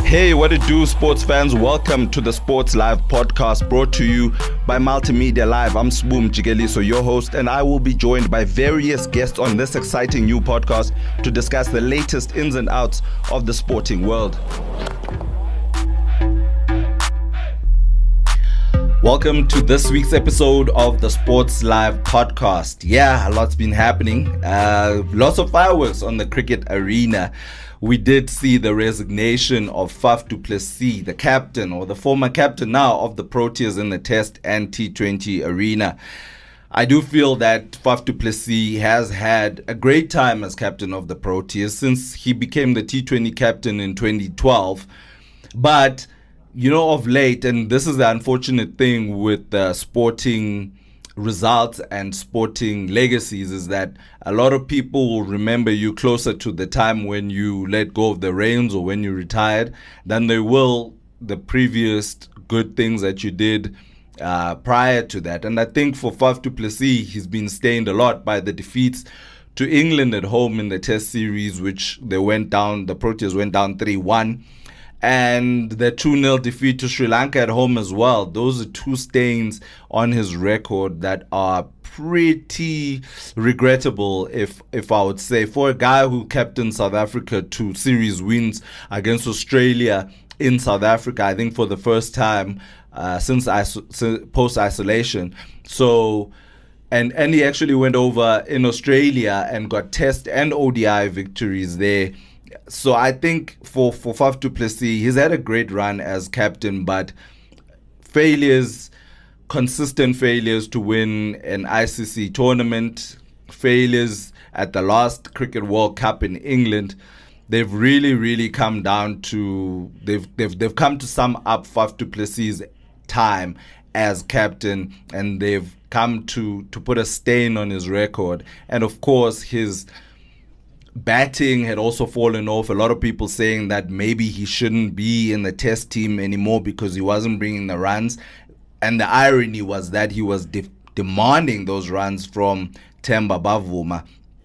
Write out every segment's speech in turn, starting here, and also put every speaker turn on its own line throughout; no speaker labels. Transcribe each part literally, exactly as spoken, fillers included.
Hey, what it do, sports fans? Welcome to the Sports Live podcast brought to you by Multimedia Live. I'm Sboom Jigeliso, your host, and I will be joined by various guests on this exciting new podcast to discuss the latest ins and outs of the sporting world. Welcome to this week's episode of the Sports Live podcast. Yeah, a lot's been happening. Uh, lots of fireworks on the cricket arena. We did see the resignation of Faf du Plessis, the captain or the former captain now of the Proteas in the Test and T twenty arena. I do feel that Faf du Plessis has had a great time as captain of the Proteas since he became the T twenty captain in twenty twelve. But, you know, of late, and this is the unfortunate thing with the sporting results and sporting legacies, is that a lot of people will remember you closer to the time when you let go of the reins or when you retired than they will the previous good things that you did uh, prior to that. And I think for Faf du Plessis, he's been stained a lot by the defeats to England at home in the Test series, which they went down, the Proteas went down three one. And the two nil defeat to Sri Lanka at home as well. Those are two stains on his record that are pretty regrettable, if if I would say, for a guy who captained South Africa to series wins against Australia in South Africa, I think for the first time uh, since iso- post-isolation. So, and, and he actually went over in Australia and got Test and O D I victories there. So I think for, for Faf du Plessis, he's had a great run as captain, but failures, consistent failures to win an I C C tournament, failures at the last Cricket World Cup in England, they've really, really come down to, they've they've they've come to sum up Faf du Plessis' time as captain, and they've come to, to put a stain on his record. And of course, his batting had also fallen off. A lot of people saying that maybe he shouldn't be in the Test team anymore because he wasn't bringing the runs. And the irony was that he was de- demanding those runs from Themba Bavuma.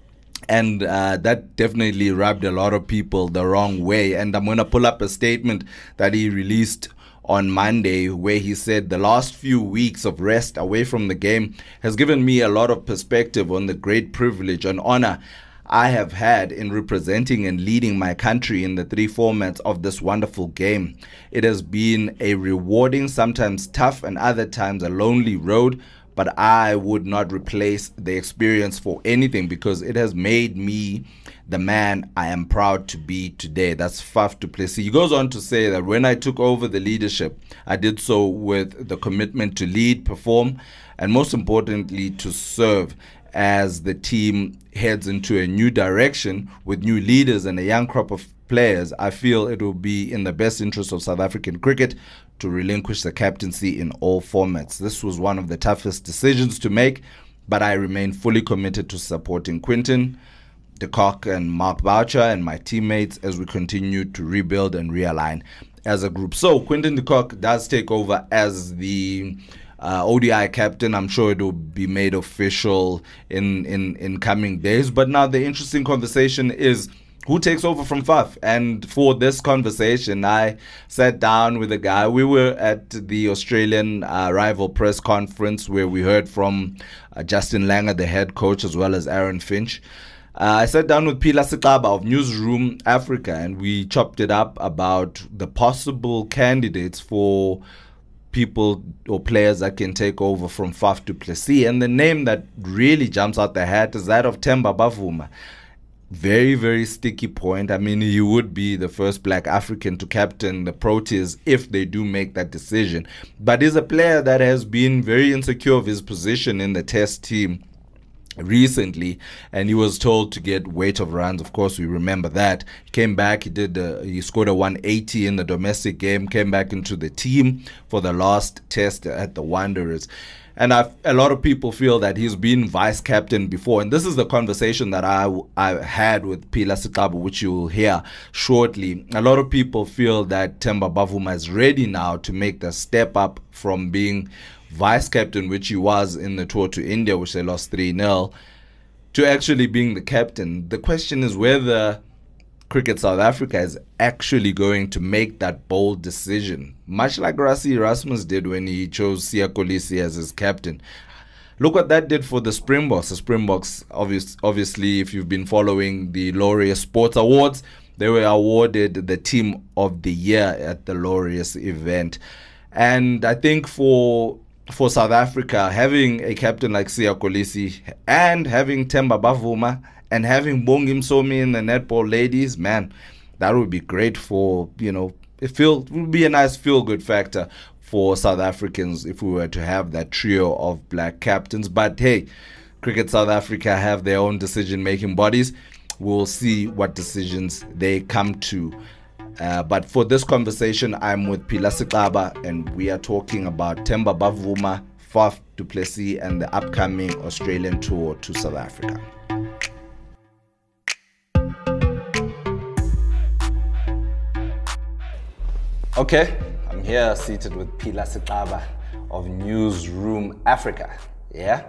And uh, that definitely rubbed a lot of people the wrong way. And I'm going to pull up a statement that he released on Monday where he said, "The last few weeks of rest away from the game has given me a lot of perspective on the great privilege and honor I have had in representing and leading my country in the three formats of this wonderful game. It has been a rewarding, sometimes tough, and other times a lonely road, but I would not replace the experience for anything because it has made me the man I am proud to be today." That's Faf du Plessis. He goes on to say that when I took over the leadership, I did so with the commitment to lead, perform, and most importantly, to serve. As the team heads into a new direction with new leaders and a young crop of players, I feel it will be in the best interest of South African cricket to relinquish the captaincy in all formats. This was one of the toughest decisions to make, but I remain fully committed to supporting Quinton de Kock and Mark Boucher and my teammates as we continue to rebuild and realign as a group. So Quinton de Kock does take over as the Uh, O D I captain. I'm sure it will be made official in, in, in coming days. But now the interesting conversation is who takes over from Faf. And for this conversation, I sat down with a guy. We were at the Australian uh, rival press conference where we heard from uh, Justin Langer, the head coach, as well as Aaron Finch. Uh, I sat down with Phila Sixaba of Newsroom Africa, and we chopped it up about the possible candidates for people or players that can take over from Faf du Plessis. And the name that really jumps out the hat is that of Themba Bavuma. Very, very sticky point. I mean, he would be the first black African to captain the Proteas if they do make that decision. But he's a player that has been very insecure of his position in the Test team recently, and he was told to get weight of runs. Of course, we remember that. He came back, he did uh, he scored a one eighty in the domestic game, came back into the team for the last Test at the Wanderers. And I've, a lot of people feel that he's been vice captain before. And this is the conversation that I, I had with Phila Sixaba, which you will hear shortly. A lot of people feel that Themba Bavuma is ready now to make the step up from being vice captain, which he was in the tour to India, which they lost three nil, to actually being the captain. The question is whether Cricket South Africa is actually going to make that bold decision, much like Rassie Erasmus did when he chose Siya Kolisi as his captain. Look what that did for the Springboks. The Springboks, obvious, obviously, if you've been following the Laureus Sports Awards, they were awarded the Team of the Year at the Laureus event. And I think for for South Africa, having a captain like Siya Kolisi and having Themba Bavuma and having Bongi Msomi in the netball ladies, man, that would be great for, you know, it, feel, it would be a nice feel-good factor for South Africans if we were to have that trio of black captains. But hey, Cricket South Africa have their own decision-making bodies. We'll see what decisions they come to. Uh, but for this conversation, I'm with Phila Sikaba, and we are talking about Themba Bavuma, Faf du Plessis, and the upcoming Australian tour to South Africa. Okay, I'm here seated with Phila Sikaba of Newsroom Africa. Yeah,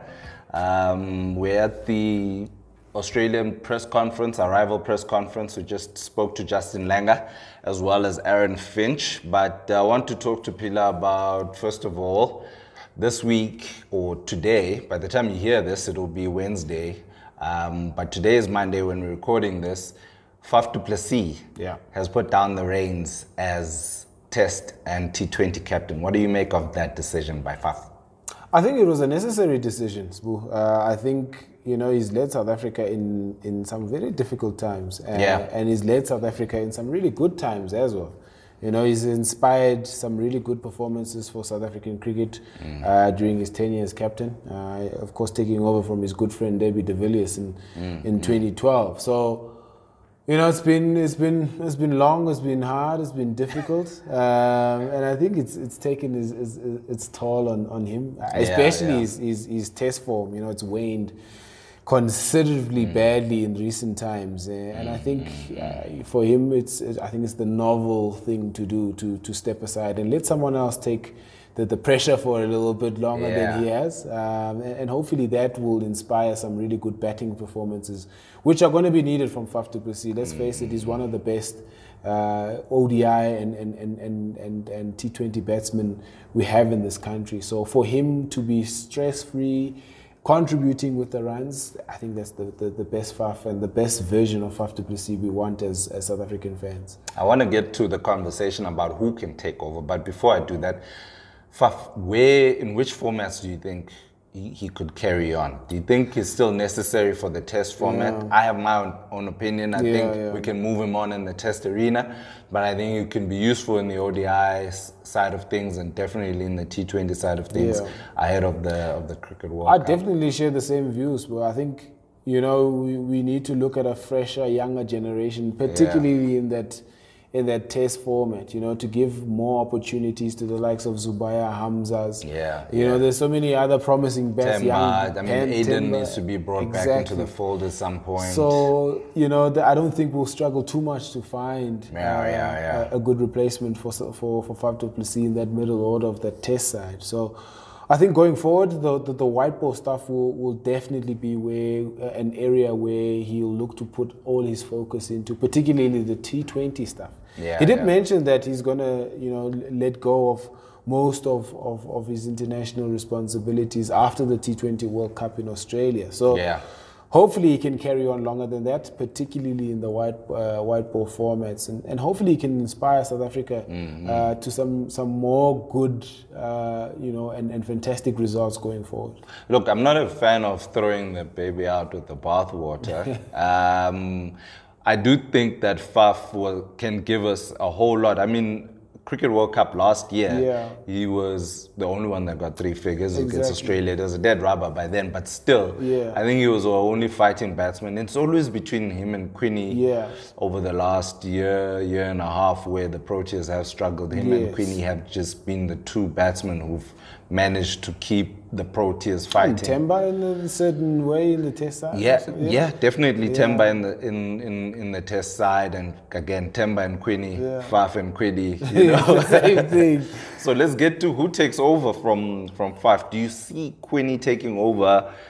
um, we're at the Australian press conference, arrival press conference. We just spoke to Justin Langer as well as Aaron Finch. But I want to talk to Phila about, first of all, this week or today. By the time you hear this, it'll be Wednesday. Um, but today is Monday when we're recording this. Faf du Plessis yeah. has put down the reins as Test and T twenty captain. What do you make of that decision by Faf?
I think it was a necessary decision, Sbu. Uh, I think, you know, he's led South Africa in, in some very difficult times. Uh,
yeah.
And he's led South Africa in some really good times as well. You know, he's inspired some really good performances for South African cricket mm. uh, during his tenure as captain. Uh, of course, taking over from his good friend Debbie de Villiers in, mm. in twenty twelve. So, you know, it's been it's been it's been long, it's been hard, it's been difficult, um, and I think it's it's taken its, its, its toll on, on him, yeah, especially yeah. His, his his test form. You know, it's waned considerably mm. badly in recent times, uh, and I think uh, for him, it's I think it's the novel thing to do to to step aside and let someone else take the, the pressure for a little bit longer yeah. than he has, um, and, and hopefully that will inspire some really good batting performances, which are going to be needed from Faf du Plessis. Let's face it, he's one of the best uh, O D I and, and, and, and, and, and T twenty batsmen we have in this country. So for him to be stress-free, contributing with the runs, I think that's the, the, the best Faf and the best version of Faf du Plessis we want as, as South African fans.
I want to get to the conversation about who can take over, but before I do that, Faf, where, in which formats do you think he, he could carry on? Do you think it's still necessary for the test format? Yeah. I have my own, own opinion. I yeah, think yeah. we can move him on in the test arena, but I think it can be useful in the O D I side of things and definitely in the T twenty side of things yeah. ahead of the of the Cricket World
I
Cup.
definitely share the same views, but I think, you know, we, we need to look at a fresher, younger generation, particularly yeah. in that in that test format, you know, to give more opportunities to the likes of Zubaya, Hamzas.
Yeah.
You
yeah.
know, there's so many other promising bats.
Themba,
young,
I mean, Aiden needs to be brought
exactly.
back into the fold at some point.
So, you know, the, I don't think we'll struggle too much to find
yeah,
uh,
yeah, yeah.
A, a good replacement for for for Faf du Plessis in that middle order of that test side. So, I think going forward, the, the, the white ball stuff will, will definitely be where uh, an area where he'll look to put all his focus into, particularly the T twenty stuff.
Yeah,
he did
yeah.
mention that he's going to, you know, let go of most of, of, of his international responsibilities after the T twenty World Cup in Australia. So
yeah.
hopefully he can carry on longer than that, particularly in the white uh, white ball formats, and, and hopefully he can inspire South Africa mm-hmm. uh, to some some more good, uh, you know, and, and fantastic results going forward.
Look, I'm not a fan of throwing the baby out with the bathwater. um, I do think that Faf will, can give us a whole lot. I mean, Cricket World Cup last year,
yeah.
he was the only one that got three figures
exactly.
against Australia. There was a dead rubber by then, but still,
yeah.
I think he was our only fighting batsman. It's always between him and Quinny
yeah.
over the last year, year and a half, where the Proteas have struggled. Him
yes.
and Quinny have just been the two batsmen who've managed to keep the Proteas fighting.
Themba in a certain way in the test side.
Yeah,
also,
yeah, yeah, definitely yeah. Themba in the in, in, in the test side, and again Themba and Quinny, yeah. Faf and Quiddy, you know.
Same thing.
So let's get to who takes over from from Faf. Do you see Quinny taking over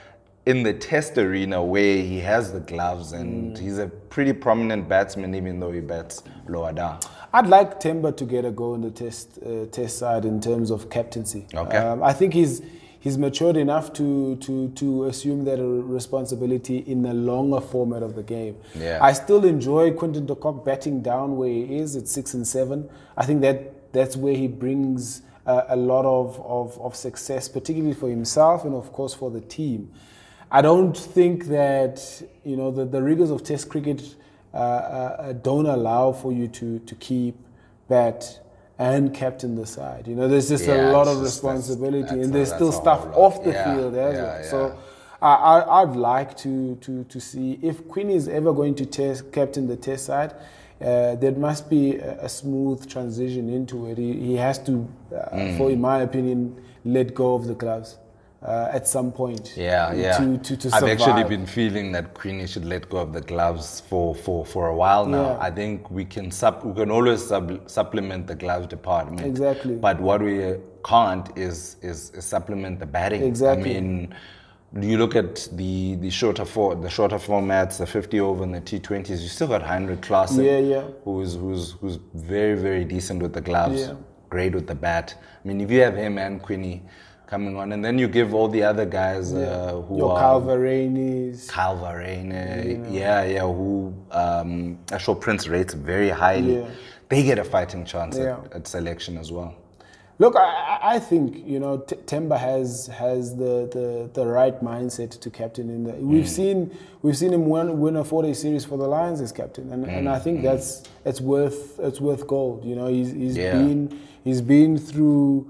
in the test arena where he has the gloves and mm. he's a pretty prominent batsman, even though he bats lower down.
I'd like Temba to get a go in the test uh, test side in terms of captaincy.
Okay.
Um, I think he's he's matured enough to to to assume that responsibility in the longer format of the game.
Yeah.
I still enjoy Quinton de Kock batting down where he is at six and seven. I think that that's where he brings uh, a lot of, of of success, particularly for himself and of course for the team. I don't think that you know the, the rigors of Test cricket uh, uh, don't allow for you to to keep, bat, and captain the side. You know, there's just
yeah,
a lot of
just,
responsibility,
that's, that's
and
a,
there's still stuff off the
yeah,
field as
yeah,
well.
yeah.
So I, I, I'd like to, to to see if Quinn is ever going to test captain the Test side. Uh, there must be a, a smooth transition into it. He, he has to, uh, mm. for in my opinion, let go of the gloves. Uh, at some point,
yeah, yeah.
To, to, to
I've
survive.
actually been feeling that Queenie should let go of the gloves for, for, for a while now.
Yeah.
I think we can sup, we can always sub, supplement the gloves department.
Exactly.
But what we can't is is, is supplement the batting.
Exactly.
I mean, you look at the the shorter for the shorter formats, the fifty over and the T twenties. You still got Heinrich Klaasen,
yeah, yeah.
who's who's who's very very decent with the gloves,
yeah.
great with the bat. I mean, if you have him and Queenie coming on, and then you give all the other guys uh,
yeah.
who
Your
are
Calvarainis,
Calvaraine, yeah. yeah, yeah, who um, Ashok Prince rates very highly.
Yeah.
They get a fighting chance
yeah.
at, at selection as well.
Look, I, I think you know T- Temba has has the, the, the right mindset to captain. In the we've mm. seen we've seen him win, win a four-day series for the Lions as captain, and, mm. and I think mm. that's it's worth it's worth gold. You know, he's he's
yeah.
been he's been through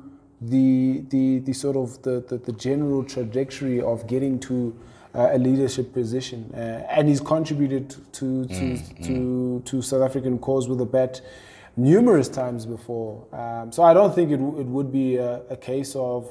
the the the sort of the, the, the general trajectory of getting to uh, a leadership position, uh, and he's contributed to to mm. to, mm. to South African cause with a bat numerous times before, um, so I don't think it, w- it would be a, a case of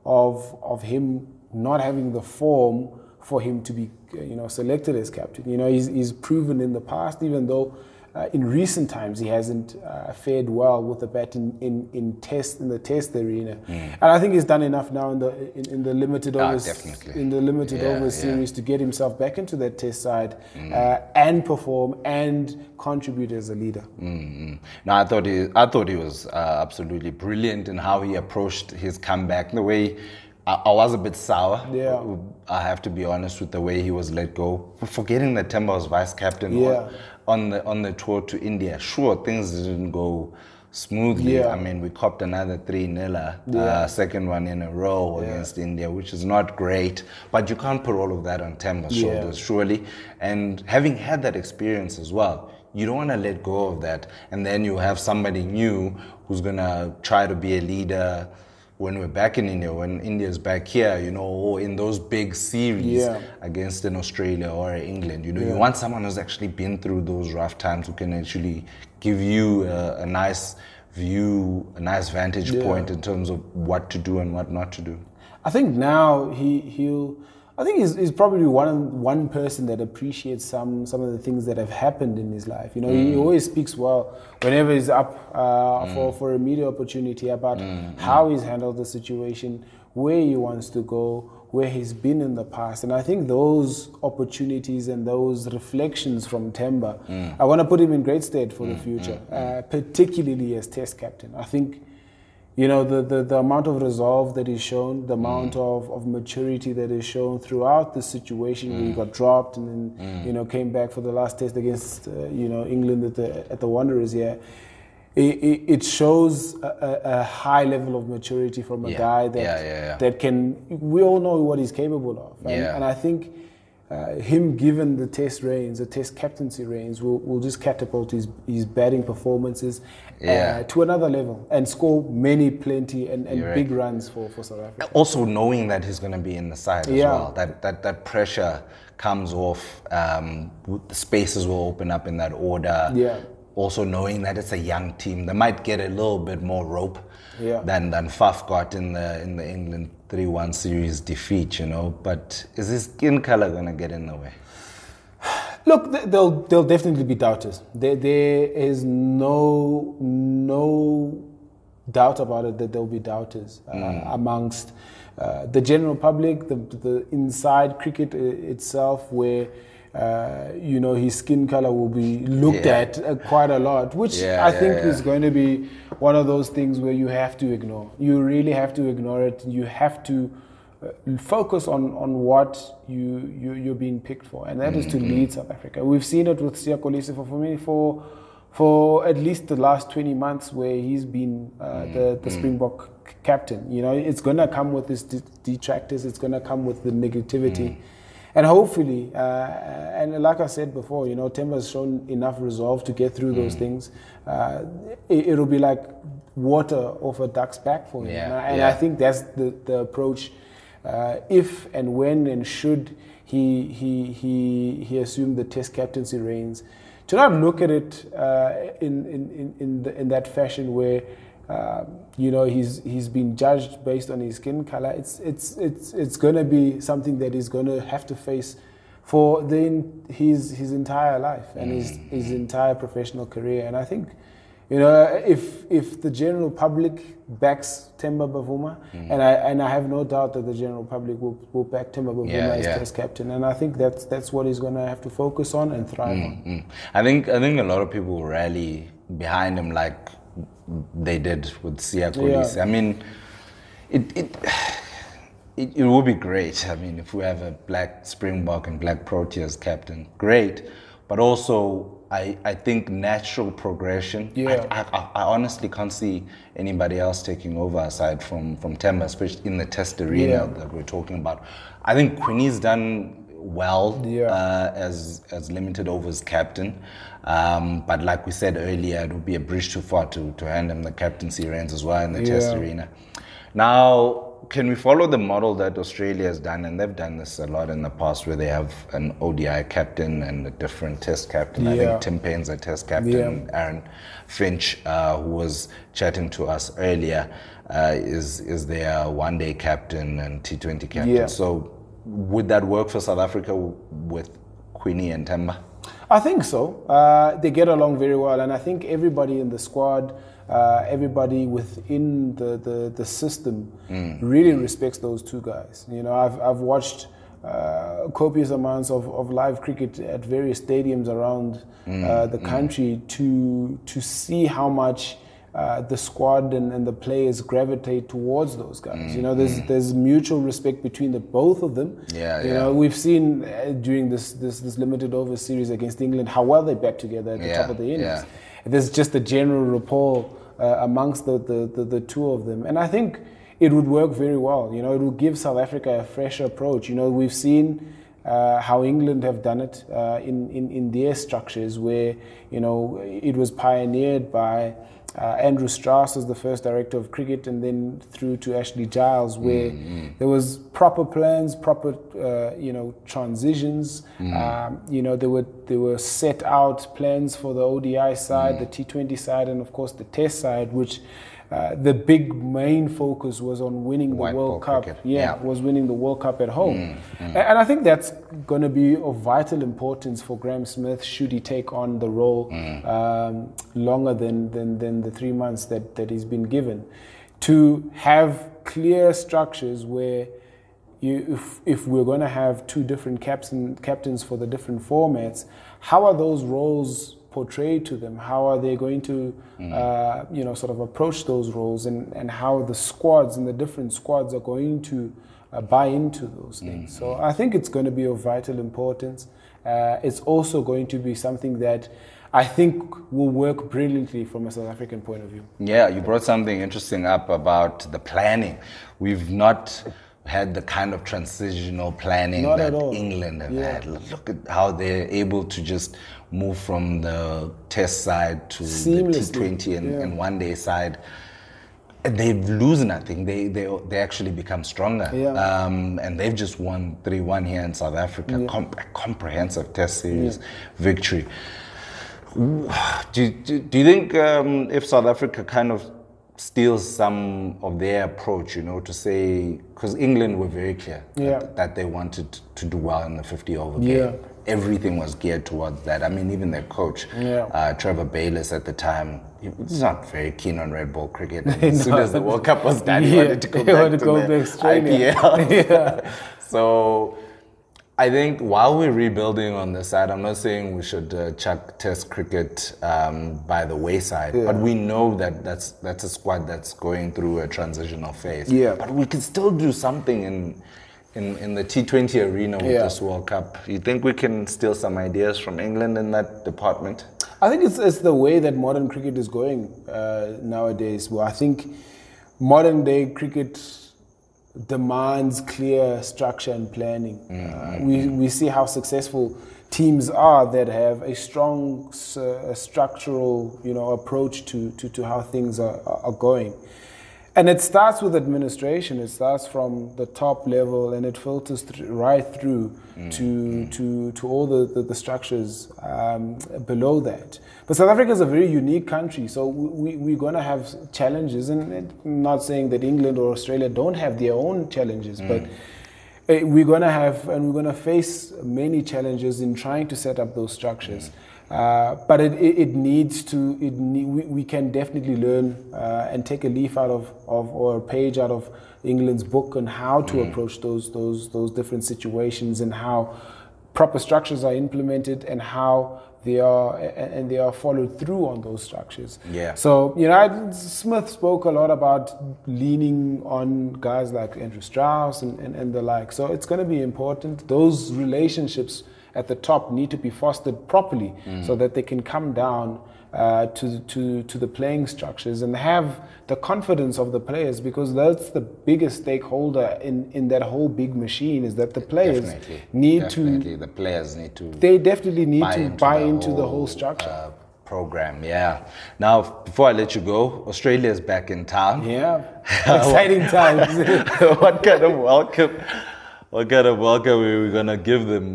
of of him not having the form for him to be, you know, selected as captain. You know, he's, he's proven in the past, even though uh, in recent times he hasn't uh, fared well with the bat in, in, in test in the test arena, mm. and I think he's done enough now in the in, in the limited
ah,
overs
definitely.
in the limited
yeah,
overs
yeah.
series to get himself back into that test side
mm.
uh, and perform and contribute as a leader.
Mm-hmm. No, I thought he, I thought he was uh, absolutely brilliant in how he approached his comeback. The way I, I was a bit sour.
Yeah.
I have to be honest with the way he was let go. Forgetting that Temba was vice captain
yeah.
on, on the on the tour to India. Sure, things didn't go smoothly.
Yeah.
I mean, we copped another three niller,
yeah.
uh, second one in a row
yeah.
against India, which is not great. But you can't put all of that on Temba's
yeah.
shoulders, surely. And having had that experience as well, you don't want to let go of that. And then you have somebody new who's going to try to be a leader when we're back in India, when India's back here, you know, or in those big series
yeah.
against an Australia or England. You know,
yeah.
you want someone who's actually been through those rough times, who can actually give you a, a nice view, a nice vantage
yeah.
point in terms of what to do and what not to do.
I think now he he'll. I think he's, he's probably one one person that appreciates some some of the things that have happened in his life. You know, mm. he always speaks well whenever he's up uh, mm. for for a media opportunity about mm. how he's handled the situation, where he wants to go, where he's been in the past. And I think those opportunities and those reflections from Temba, mm. I want to put him in great stead for mm. the future, mm. uh, particularly as Test captain. I think, you know, the, the, the amount of resolve that is shown, the amount mm. of, of maturity that is shown throughout the situation mm. where he got dropped and then, mm. you know, came back for the last test against, uh, you know, England at the, at the Wanderers here. It, it, it shows a, a high level of maturity from a
yeah.
guy that
yeah, yeah, yeah.
that can, we all know what he's capable of. And,
yeah.
and I think uh, him given the test reins, the test captaincy reins, will, will just catapult his, his batting performances
yeah.
uh, to another level and score many, plenty and, and
right.
big runs for, for South Africa.
Also knowing that he's going to be in the side as
Yeah.
well. That, that, that pressure comes off, um, the spaces will open up in that order.
Yeah.
Also knowing that it's a young team, they might get a little bit more rope
yeah.
than than Faf got in the in the England three one series defeat, you know. But is his skin color gonna get in the way?
Look, there'll there'll definitely be doubters. There there is no no doubt about it that there'll be doubters uh, mm. amongst uh, the general public, the, the inside cricket itself, where uh, you know his skin color will be looked
Yeah.
at uh, quite a lot, which
Yeah,
I
yeah,
think
yeah.
is going to be one of those things where you have to ignore. You really have to ignore it. You have to uh, focus on, on what you, you, you're being picked for, and that mm-hmm. is to lead South Africa. We've seen it with Siya Kolisi for, for me for for at least the last twenty months where he's been uh, mm-hmm. the, the Springbok c- captain. You know, it's going to come with his de- detractors, it's going to come with the negativity. Mm-hmm. And hopefully, uh, and like I said before, you know, Temba's shown enough resolve to get through mm. those things. Uh, it, it'll be like water off a duck's back for him.
Yeah,
and I, and
yeah.
I think that's the, the approach. Uh, if and when and should he he he he assume the Test captaincy reins, to not look at it uh, in in in, the, in that fashion where. Uh, you know, he's he's been judged based on his skin color. It's it's it's it's going to be something that he's going to have to face for the, his his entire life and his his entire professional career. And I think, you know, if if the general public backs Temba Bavuma, mm. and I and I have no doubt that the general public will, will back Temba Bavuma yeah, as yeah. Test captain, and I think that's that's what he's going to have to focus on and thrive mm, on.
Mm. I think I think a lot of people will rally behind him like they did with Siya Kolisi. Yeah. I mean, it, it it it would be great. I mean, if we have a black Springbok and black Proteas captain, great. But also, I, I think natural progression.
Yeah.
I, I, I honestly can't see anybody else taking over aside from from Temba, especially in the Test arena yeah. that we're talking about. I think Quinny's done well
yeah.
uh, as as limited overs captain. Um, but like we said earlier, it would be a bridge too far to, to hand him the captaincy reins as well in the yeah. Test arena. Now, can we follow the model that Australia has done? And they've done this a lot in the past where they have an O D I captain and a different Test captain. Yeah. I think Tim Paine's a Test captain. Yeah. Aaron Finch, uh, who was chatting to us earlier, uh, is, is their one-day captain and T twenty captain. Yeah. So would that work for South Africa with Quinny and Temba?
I think so. Uh, they get along very well, and I think everybody in the squad, uh, everybody within the, the, the system mm. really respects those two guys. You know, I've I've watched uh, copious amounts of, of live cricket at various stadiums around mm. uh, the country mm. to to see how much uh, the squad and, and the players gravitate towards those guys. Mm. You know, there's mm. there's mutual respect between the both of them.
Yeah,
you
yeah.
know, we've seen uh, during this, this this limited over series against England how well they back together at the
yeah,
top of the innings.
Yeah.
There's just a general rapport uh, amongst the, the, the, the two of them, and I think it would work very well. You know, it would give South Africa a fresh approach. You know, we've seen uh, how England have done it uh, in, in in their structures, where you know it was pioneered by Uh, Andrew Strauss as the first director of cricket, and then through to Ashley Giles, where mm-hmm. there was proper plans, proper uh, you know transitions. Mm. Um, you know there were there were set out plans for the O D I side, mm. the T twenty side, and of course the Test side, which uh, the big main focus was on winning the
White
World Cup.
Cricket.
Yeah,
yeah,
was winning the World Cup at home,
mm. Mm.
and I think that's going to be of vital importance for Graeme Smith should he take on the role mm. um, longer than, than than the three months that, that he's been given, to have clear structures where you, if, if we're going to have two different captain, captains for the different formats, how are those roles portrayed to them? How are they going to, mm. uh, you know, sort of approach those roles, and, and how the squads and the different squads are going to uh, buy into those things. Mm. So I think it's going to be of vital importance. Uh, it's also going to be something that I think will work brilliantly from a South African point of view.
Yeah, you brought something interesting up about the planning. We've not had the kind of transitional planning
Not
that
at all.
England have
Yeah.
had. Look at how they're able to just move from the Test side to the T twenty and,
yeah.
and one-day side. They lose nothing. They they they actually become stronger.
Yeah.
Um, and they've just won three one here in South Africa.
Yeah.
Com- a comprehensive Test series
Yeah.
victory. Do, do, do you think um, if South Africa kind of steals some of their approach, you know, to say, because England were very clear
Yeah.
that, that they wanted to do well in the fifty over
Yeah.
game. everything was geared towards that. I mean, even their coach,
Yeah.
uh, Trevor Bayliss at the time, he was not very keen on red ball cricket. And as soon as the World Cup was done, he
Yeah,
wanted to go
he
back
wanted
to
to go
the
back straight
I P L.
in. Yeah.
So I think while we're rebuilding on this side, I'm not saying we should uh, chuck Test cricket um, by the wayside,
Yeah.
but we know that that's that's a squad that's going through a transitional phase.
Yeah.
But we can still do something in in, in the T twenty arena with
Yeah.
this World Cup. You think we can steal some ideas from England in that department?
I think it's, it's the way that modern cricket is going uh, nowadays. Well, I think modern day cricket demands clear structure and planning.
Mm-hmm.
Uh, we, we see how successful teams are that have a strong uh, structural, you know, approach to, to, to how things are, are going. And it starts with administration. It starts from the top level and it filters th- right through mm. to, to to all the, the, the structures um, below that. But South Africa is a very unique country, so we, we're going to have challenges. And I'm not saying that England or Australia don't have their own challenges, mm. but we're going to have and we're going to face many challenges in trying to set up those structures. Mm. Uh, but it, it, it needs to, it ne- we, we can definitely learn uh, and take a leaf out of, of, or a page out of England's book on how to mm. approach those, those, those different situations and how proper structures are implemented and how they are, and they are followed through on those structures.
Yeah.
So, you know, I, Smith spoke a lot about leaning on guys like Andrew Strauss and, and, and the like. So it's going to be important. Those relationships at the top need to be fostered properly mm. so that they can come down uh, to, to, to the playing structures and have the confidence of the players, because that's the biggest stakeholder in, in that whole big machine, is that the players
definitely,
need
definitely.
to...
The players need to...
They definitely need
buy
to
into
buy
the
into
whole,
the whole structure.
Uh, program, yeah. Now, before I let you go, Australia's back in town.
Yeah, exciting times.
What kind of welcome... What kind of welcome are we gonna give them?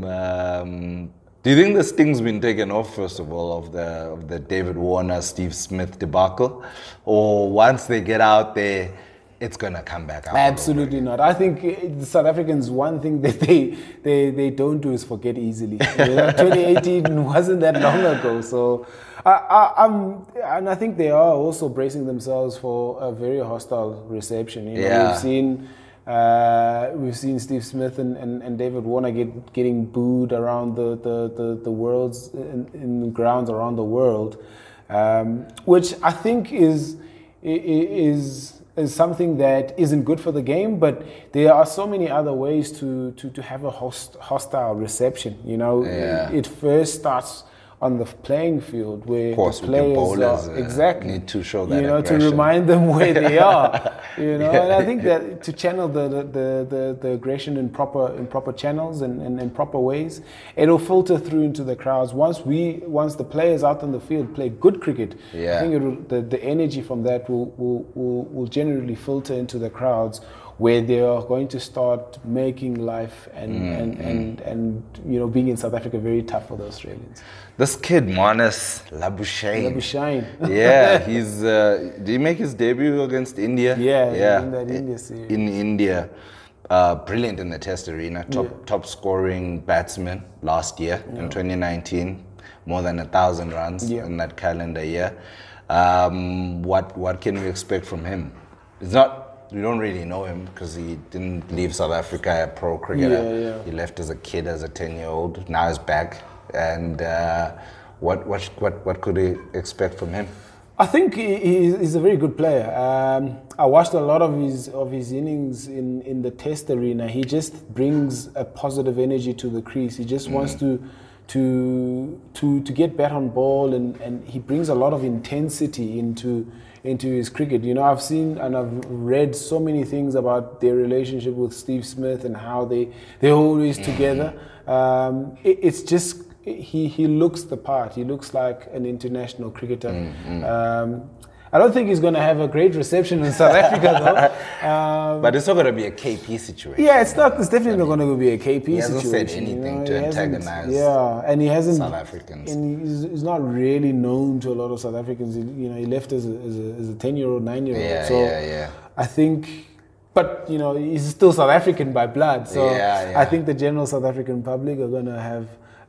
Um, do you think the sting's been taken off, first of all, of the of the David Warner, Steve Smith debacle, or once they get out there, it's gonna come back out?
Absolutely not. I think the South Africans, one thing that they they, they don't do is forget easily. You know, twenty eighteen wasn't that long ago, so. I, I, I'm, and I think they are also bracing themselves for a very hostile reception. You know,
yeah.
We've seen. Uh, we've seen Steve Smith and, and, and David Warner get getting booed around the the the, the world's in, in grounds around the world, um, which I think is is is something that isn't good for the game. But there are so many other ways to to, to have a host, hostile reception. You know,
yeah.
it, it first starts on the playing field, where
of course,
the players
with the bowlers,
are,
uh,
exactly
need to show that
you know
aggression.
to remind them where they are. You know, and I think that to channel the the, the, the aggression in proper in proper channels and, and in proper ways, it'll filter through into the crowds. Once we once the players out on the field play good cricket,
yeah.
I think it'll, the the energy from that will will, will will generally filter into the crowds, where they are going to start making life and, mm, and, mm. and, and, you know, being in South Africa very tough for the Australians.
This kid, Marnus Labuschagne.
Labuschagne.
Yeah, he's, uh, did he make his debut against India?
Yeah,
yeah.
in that India series.
In India. Uh, brilliant in the Test arena. Top,
yeah.
top scoring batsman last year yeah. in twenty nineteen. More than a thousand runs yeah. in that calendar year. Um, what, what can we expect from him? It's not... We don't really know him because he didn't leave South Africa a pro cricketer.
Yeah, yeah.
He left as a kid, as a ten-year-old. Now he's back. And uh, what, what what what could we expect from him?
I think he, he's a very good player. Um, I watched a lot of his of his innings in, in the Test arena. He just brings a positive energy to the crease. He just mm. wants to to to to get bat on ball, and, and he brings a lot of intensity into. into his cricket. You know, I've seen and I've read so many things about their relationship with Steve Smith and how they, they're always together. Um, it, it's just, he, he looks the part. He looks like an international cricketer. Mm-hmm. Um, I don't think he's going to have a great reception in South Africa, though. Um,
but it's not going to be a K P situation.
Yeah, it's not. It's definitely not going to be a K P
he hasn't
situation.
said anything
you know?
to antagonize.
Yeah, and he hasn't.
South Africans.
And he's, he's not really known to a lot of South Africans. He, you know, he left as a, as a, as a ten-year-old, nine-year-old.
Yeah,
so
yeah, yeah.
I think, but you know, he's still South African by blood. So
yeah, yeah.
I think the general South African public are going to have.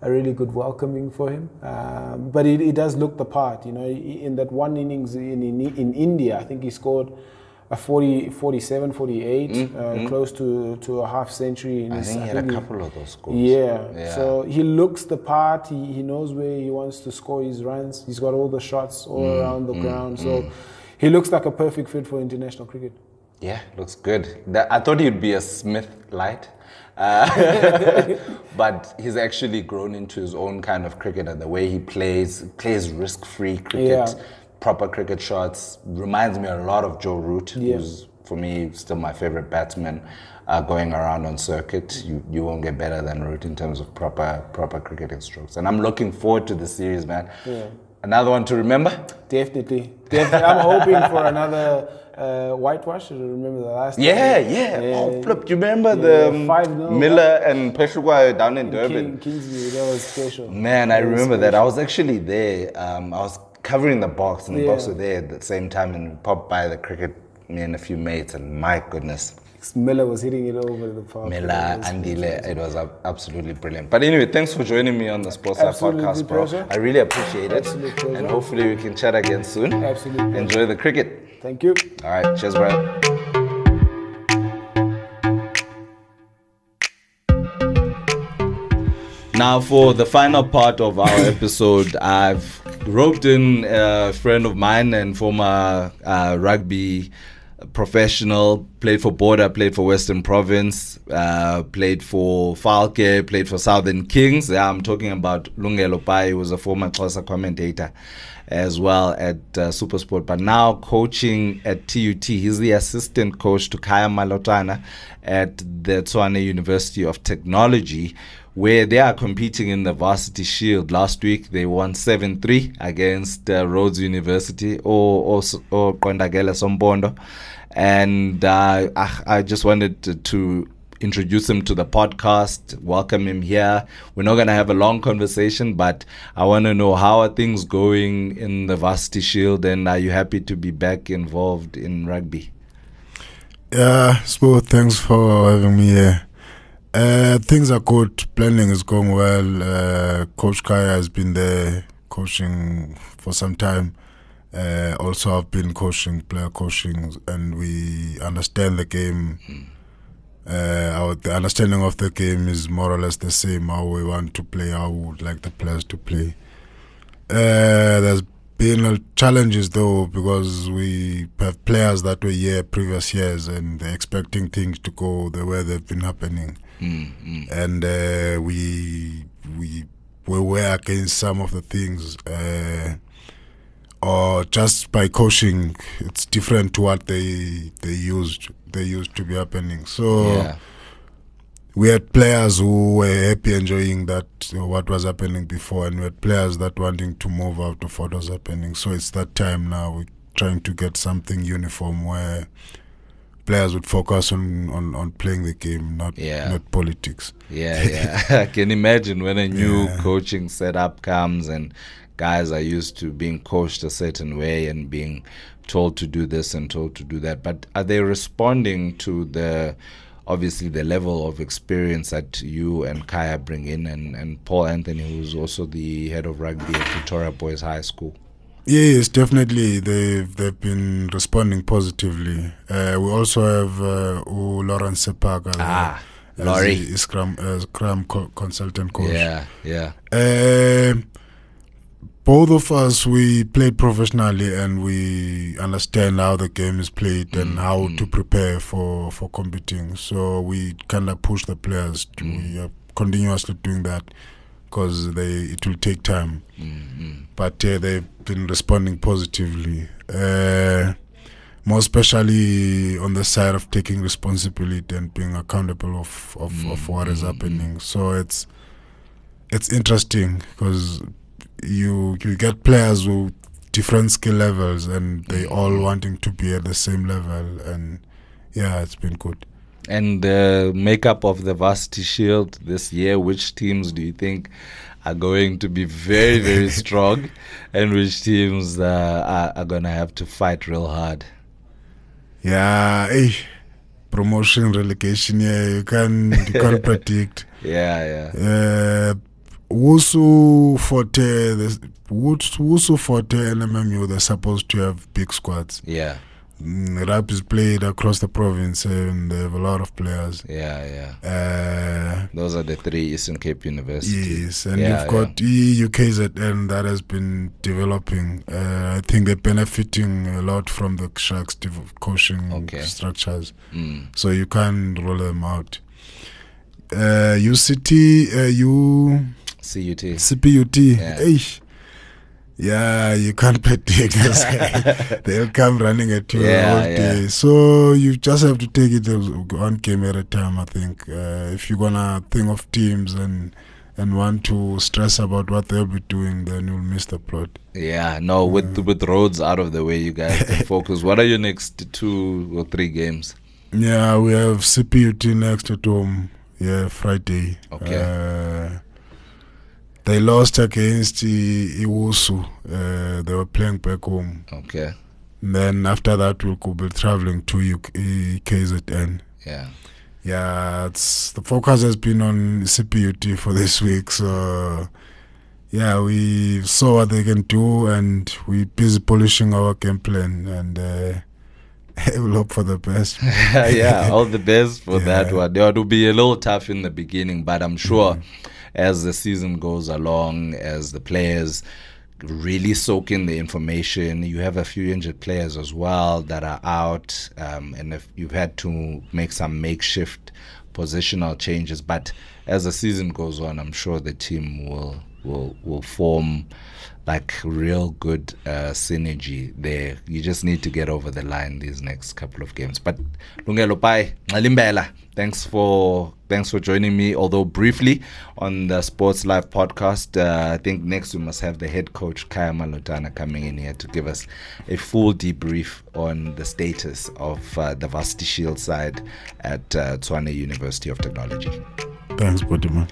a really good welcoming for him. Um, but he, he does look the part, you know. In that one innings in, in in India, I think he scored a forty, forty-seven, forty-eight, mm, uh, mm. close to, to a half century. In
I
his,
think he
I
had
think
a
he,
couple of those scores.
Yeah.
yeah,
so he looks the part. He, he knows where he wants to score his runs. He's got all the shots all mm, around the mm, ground. So mm. he looks like a perfect fit for international cricket.
Yeah, looks good. That, I thought he'd be a Smith light. Uh, but he's actually grown into his own kind of cricketer. The way he plays, plays risk-free cricket, yeah. proper cricket shots. Reminds me a lot of Joe Root, yeah. who's, for me, still my favorite batsman uh, going around on circuit. You you won't get better than Root in terms of proper proper cricketing strokes. And I'm looking forward to the series, man. Yeah. Another one to remember?
Definitely. Definitely. I'm hoping for another uh, whitewash. Remember the last
yeah,
time?
Yeah, yeah. Oh, flip. Do you remember yeah, the um, Miller and Peshawar down in Durban?
King, Kingsley, that was special.
Man, I remember that. I was actually there. Um, I was covering the box, and the yeah. box were there at the same time, and we popped by the cricket, me and a few mates, and my goodness.
Miller was hitting it over the park.
Miller, Andile, it was absolutely brilliant. But anyway, thanks for joining me on the Sports Live podcast, bro. Pleasure. I really appreciate it. Absolute and hopefully we can chat again soon.
Absolutely.
Enjoy the cricket.
Thank you.
All right, cheers, bro. Now, for the final part of our episode, I've roped in a friend of mine and former uh, rugby professional, played for Border, played for Western Province, uh, played for Falke, played for Southern Kings. Yeah, I'm talking about Lungelo Pai, who was a former Xhosa commentator as well at uh, Supersport, but now coaching at T U T. He's the assistant coach to Kaya Malotana at the Tshwane University of Technology, where they are competing in the Varsity Shield. Last week, they won seven three against uh, Rhodes University or, or, or Qondagela Sompondo. And uh, I, I just wanted to, to introduce him to the podcast, welcome him here. We're not going to have a long conversation, but I want to know, how are things going in the Varsity Shield, and are you happy to be back involved in rugby?
Yeah, so thanks for having me here. Uh, things are good. Planning is going well. Uh, Coach Kaya has been there coaching for some time. Uh, also, I've been coaching, player coaching, and we understand the game. Mm. Uh, our, the understanding of the game is more or less the same. How we want to play, how we would like the players to play. Uh, there's been uh, challenges though, because we have players that were here previous years, and they're expecting things to go the way they've been happening. Mm, mm. And uh, we we we were against some of the things, uh, or just by coaching, it's different to what they they used they used to be happening. So yeah. we had players who were happy enjoying that, what was happening before, and we had players that wanting to move out of what was happening. So it's that time now. We're trying to get something uniform where players would focus on, on, on playing the game, not yeah. not politics.
Yeah, yeah. I can imagine when a new yeah. coaching setup comes and guys are used to being coached a certain way and being told to do this and told to do that. But are they responding to the, obviously, the level of experience that you and Kaya bring in, and, and Paul Anthony, who's also the head of rugby at Victoria Boys High School?
Yes, definitely. They've they've been responding positively. Uh, we also have uh, Lawrence Sepaka,
ah, Laurie,
Scrum, uh, Scrum co- consultant coach.
Yeah, yeah.
Uh, both of us, we played professionally, and we understand how the game is played mm, and how mm. to prepare for, for competing. So we kind of push the players. To, mm. We are continuously doing that, because they it will take time. Mm-hmm. But uh, they've been responding positively, uh, more especially on the side of taking responsibility and being accountable of, of, mm-hmm. of what is happening. So it's it's interesting, because you you get players with different skill levels, and they mm-hmm. all wanting to be at the same level, and yeah, it's been good.
And the makeup of the Varsity Shield this year, which teams do you think are going to be very, very strong, and which teams uh, are, are going to have to fight real hard?
Yeah, eh, promotion, relegation, yeah, you can you can't predict.
Yeah, yeah.
Uh, Wusu, Forte, the, Wusu, Forte, and M M U, they're supposed to have big squads.
Yeah.
Mm, rap is played across the province and they have a lot of players.
Yeah, yeah.
Uh,
Those are the three Eastern Cape universities.
Yes, and
yeah,
you've got
yeah.
E U K Z N that has been developing. Uh, I think they're benefiting a lot from the Sharks div- coaching
Okay.
structures.
Mm.
So you can't roll them out. Uh, U C T, uh, U...
C U T.
C P U T.
Yeah.
Eish. Yeah, you can't predict this. They'll come running at you
Yeah,
all
yeah.
day. So you just have to take it as one game at a time, I think. Uh, if you're going to think of teams and and want to stress about what they'll be doing, then you'll miss the plot.
Yeah, no, with with roads out of the way, you guys can focus. What are your next two or three games?
Yeah, we have C P U T next at home. Yeah, Friday.
Okay.
Uh, They lost against I- Iwusu. Uh, they were playing back home.
Okay.
And then after that, we'll go be traveling to U K, K Z N.
Yeah.
Yeah, it's the focus has been on C P U T for this week. So, yeah, we saw what they can do, and we're busy polishing our game plan, and uh, we'll hope for the best.
Yeah, all the best for
Yeah.
that one. It will be a little tough in the beginning, but I'm sure. Mm-hmm. As the season goes along, as the players really soak in the information, you have a few injured players as well that are out, um, and if you've had to make some makeshift positional changes. But as the season goes on, I'm sure the team will will will form like real good uh, synergy there. You just need to get over the line these next couple of games. But Lungelo Pai, Ngalimbela, thanks for thanks for joining me, although briefly, on the Sports Live podcast. Uh, I think next we must have the head coach Kaya Malotana coming in here to give us a full debrief on the status of uh, the Varsity Shield side at uh, Tshwane University of Technology.
Thanks, Bodyman.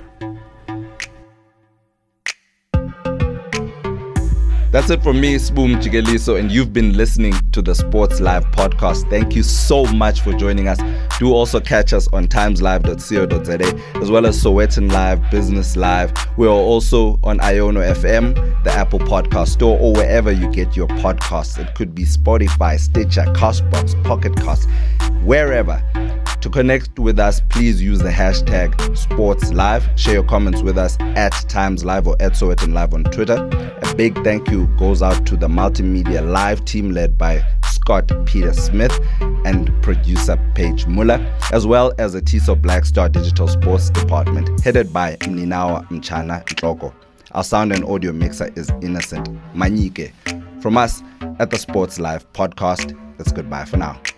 That's it from me, Spoom Chigeliso, and you've been listening to the Sports Live podcast. Thank you so much for joining us. Do also catch us on times live dot co dot za, as well as Sowetan Live, Business Live. We are also on Iono F M, the Apple Podcast Store, or wherever you get your podcasts. It could be Spotify, Stitcher, Castbox, Pocket Cast, wherever. To connect with us, please use the hashtag SportsLive. Share your comments with us at Times Live or at Sowetan Live on Twitter. A big thank you goes out to the Multimedia Live team led by Scott Peter Smith and producer Paige Muller, as well as the TISO Black Star Digital Sports Department headed by Mninawa Mchana Ntloko. Our sound and audio mixer is Innocent Manyike. From us at the Sports Live podcast, it's goodbye for now.